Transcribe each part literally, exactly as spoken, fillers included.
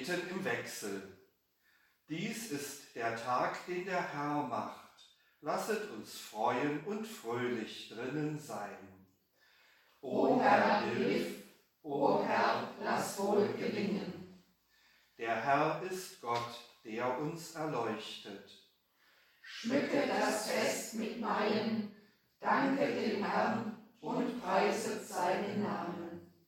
beten im Wechsel. Dies ist der Tag, den der Herr macht. Lasset uns freuen und fröhlich drinnen sein. O Herr, hilf! O Herr, lass wohl gelingen. Der Herr ist Gott, der uns erleuchtet. Schmücke das Fest mit Meilen, danke dem Herrn und preiset seinen Namen.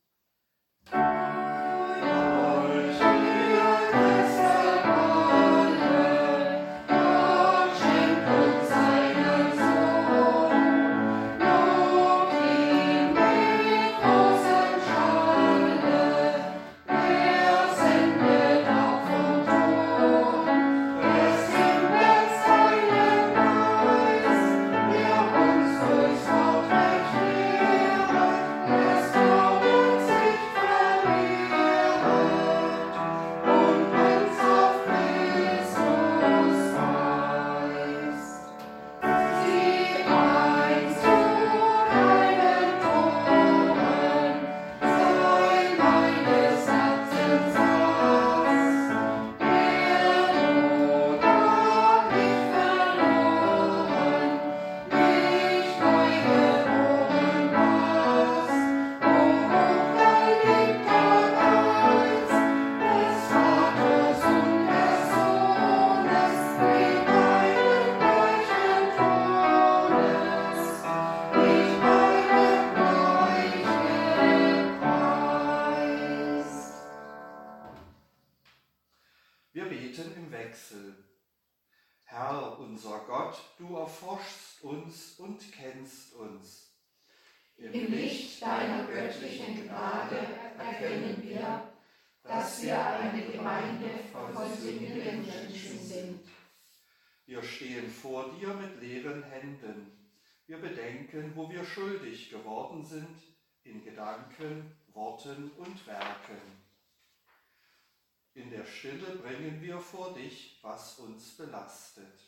Wir beten im Wechsel. Herr, unser Gott, du erforschst uns und kennst uns. Im Licht deiner göttlichen Gnade erkennen wir, dass wir eine Gemeinde von sündigen Menschen sind. Wir stehen vor dir mit leeren Händen. Wir bedenken, wo wir schuldig geworden sind, in Gedanken, Worten und Werken. In der Stille bringen wir vor dich, was uns belastet.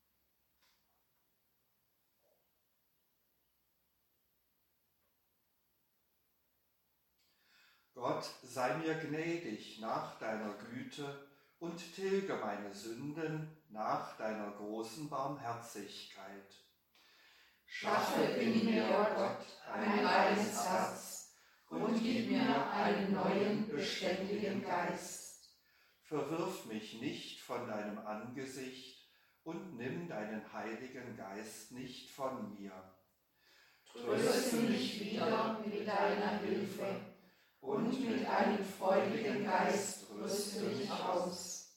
Gott, sei mir gnädig nach deiner Güte und tilge meine Sünden nach deiner großen Barmherzigkeit. Schaffe in mir, o Gott, ein reines Herz und gib mir einen neuen, beständigen Geist. Verwirf mich nicht von deinem Angesicht und nimm deinen Heiligen Geist nicht von mir. Tröste mich wieder mit deiner Hilfe und mit einem freudigen Geist rüste mich aus.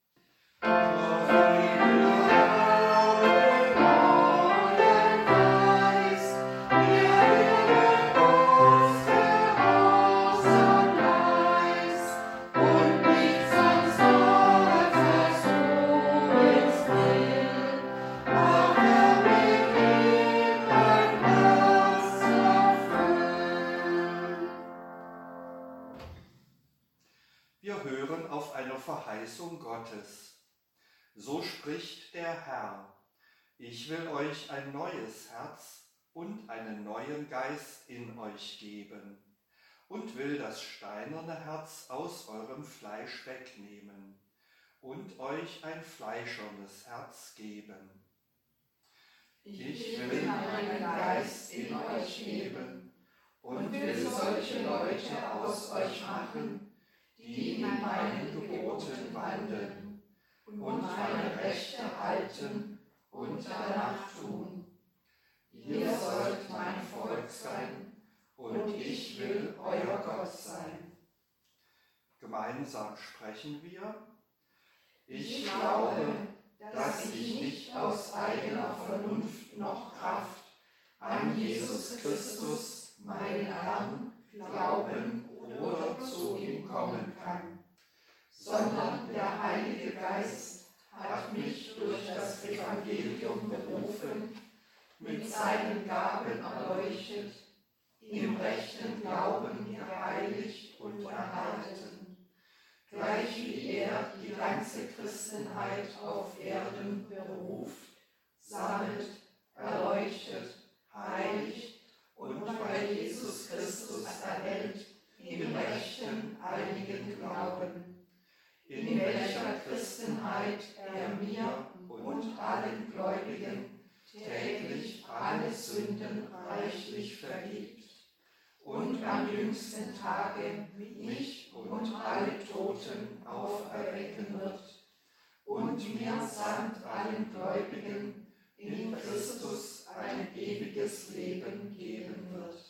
Wir hören auf eine Verheißung Gottes. So spricht der Herr: Ich will euch ein neues Herz und einen neuen Geist in euch geben und will das steinerne Herz aus eurem Fleisch wegnehmen und euch ein fleischernes Herz geben. Ich will meinen Geist in euch geben und will solche Leute aus euch machen, die in meinen Geboten wandeln und meine Rechte halten und danach tun. Ihr sollt mein Volk sein und ich will euer Gott sein. Gemeinsam sprechen wir: Ich glaube, dass ich nicht aus eigener Vernunft noch Kraft an Jesus Christus, meinen Herrn, glauben oder zu ihm kommen kann, sondern der Heilige Geist hat mich durch das Evangelium berufen, mit seinen Gaben erleuchtet, im rechten Glauben geheiligt und erhalten, gleich wie er die ganze Christenheit auf Erden beruft, sammelt, erleuchtet, heiligt und bei Jesus Christus erhält im rechten, heiligen Glauben. welcher Christenheit er mir und allen Gläubigen täglich alle Sünden reichlich vergibt und am jüngsten Tage mich und alle Toten auferwecken wird und mir samt allen Gläubigen in Christus ein ewiges Leben geben wird.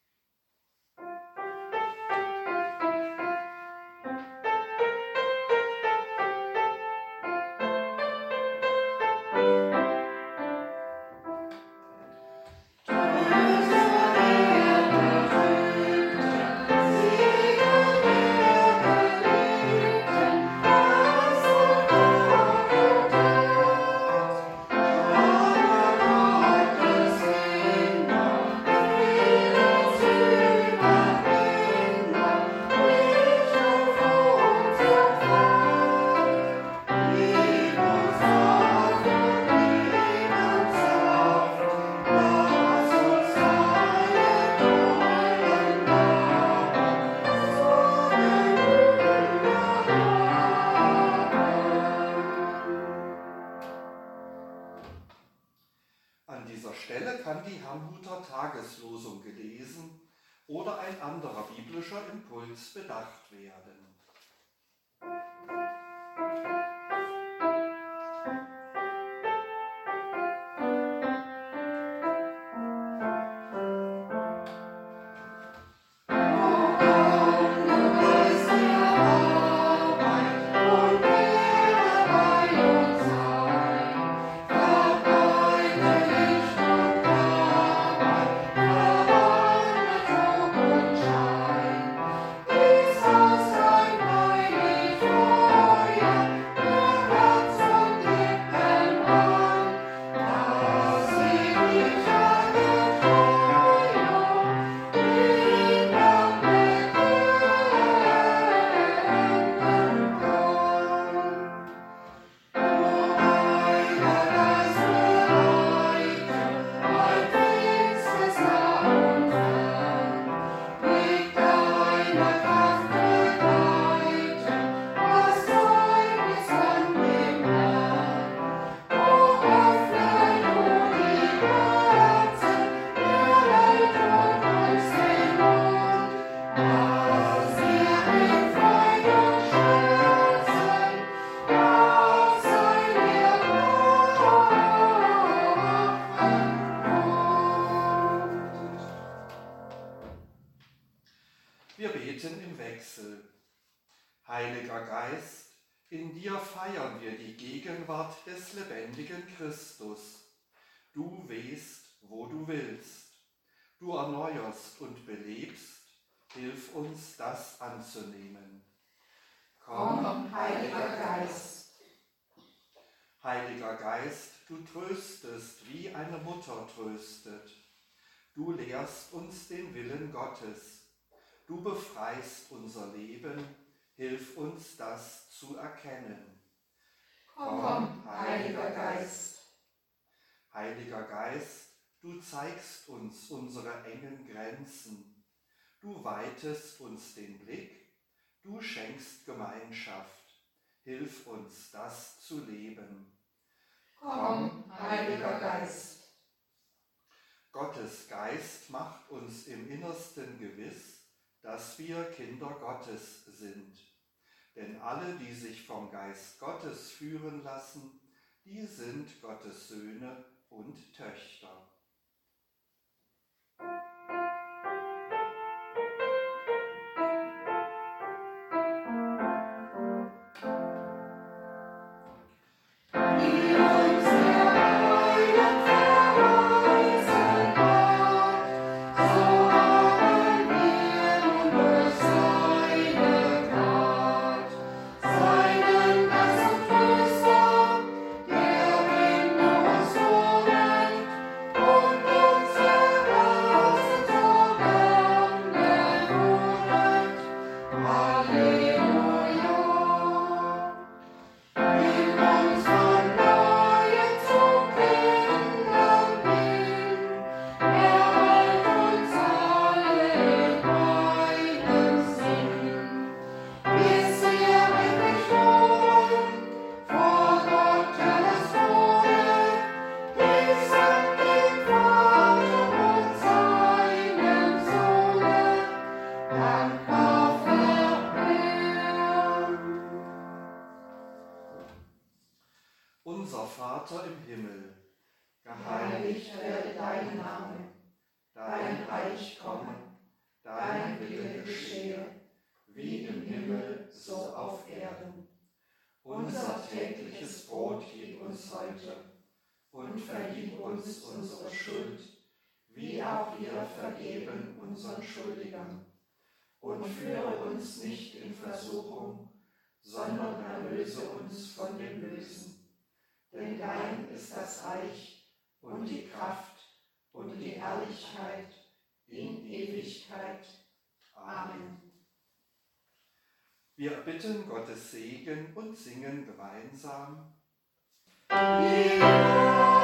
An dieser Stelle kann die Herrnhuter Tageslosung gelesen oder ein anderer biblischer Impuls bedacht werden. Wir beten im Wechsel. Heiliger Geist, in dir feiern wir die Gegenwart des lebendigen Christus. Du wehst, wo du willst. Du erneuerst und belebst. Hilf uns, das anzunehmen. Komm, Heiliger Geist. Heiliger Geist, du tröstest, wie eine Mutter tröstet. Du lehrst uns den Willen Gottes. Du befreist unser Leben, hilf uns, das zu erkennen. Komm, Heiliger Geist. Heiliger Geist, du zeigst uns unsere engen Grenzen. Du weitest uns den Blick, du schenkst Gemeinschaft. Hilf uns, das zu leben. Komm, Heiliger Geist. Gottes Geist macht uns im Innersten gewiss, dass wir Kinder Gottes sind. Denn alle, die sich vom Geist Gottes führen lassen, die sind Gottes Söhne und Töchter. Uns Vater im Himmel, geheiligt werde dein Name, dein Reich komme, dein Wille geschehe, wie im Himmel, so auf Erden. Unser tägliches Brot gib uns heute und vergib uns unsere Schuld, wie auch wir vergeben unseren Schuldigern. Und führe uns nicht in Versuchung, sondern erlöse uns von dem Bösen. Denn dein ist das Reich und die Kraft und die Herrlichkeit in Ewigkeit. Amen. Wir bitten Gottes Segen und singen gemeinsam. Ja.